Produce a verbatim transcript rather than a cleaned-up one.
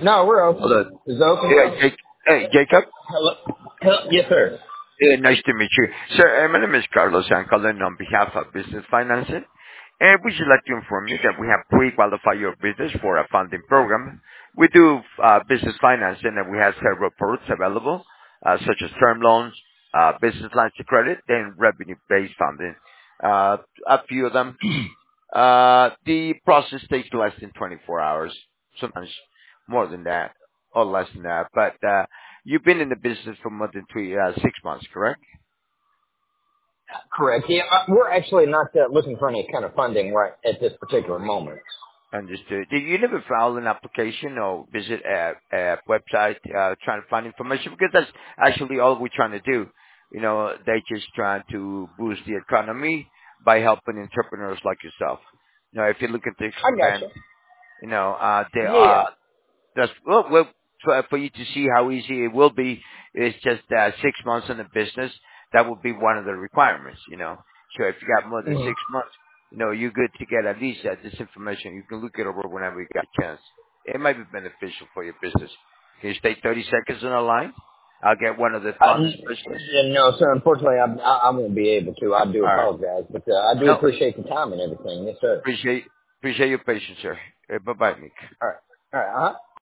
No, we're open. Hello. Is it open? Yeah, Jake, hey, Jacob. Hello. Hello. Yes, sir. Yeah, nice to meet you. Sir, uh, my name is Carlos. I'm calling on behalf of Business Financing. And we should like to inform you that we have pre-qualified your business for a funding program. We do uh, business financing and we have several products available, uh, such as term loans, uh, business lines of credit, and revenue-based funding. Uh, a few of them. Uh, the process takes less than twenty-four hours, sometimes more than that, or less than that. But uh, you've been in the business for more than three, uh, six months, correct? Correct. Yeah, uh, we're actually not uh, looking for any kind of funding right at this particular moment. Understood. Did you never file an application or visit a, a website uh, trying to find information? Because that's actually all we're trying to do. You know, they just trying to boost the economy by helping entrepreneurs like yourself. You know, if you're looking to I expand, gotcha. you know, uh, there Yeah. are That's well, well for, for you to see how easy it will be. It's just uh, six months in the business. That would be one of the requirements, you know. So if you got more than Mhm. six months, you know, you're good to get at least uh, this information. You can look it over whenever you got a chance. It might be beneficial for your business. Can you stay thirty seconds on the line? I'll get one of the Uh, funding n- specialists. n- no, sir. Unfortunately, I, I, I won't be able to. I do All right. apologize, but uh, I do No, appreciate the time and everything. Yes, sir. appreciate appreciate your patience, sir. Uh, bye bye, Nick. All right. All right. Uh huh.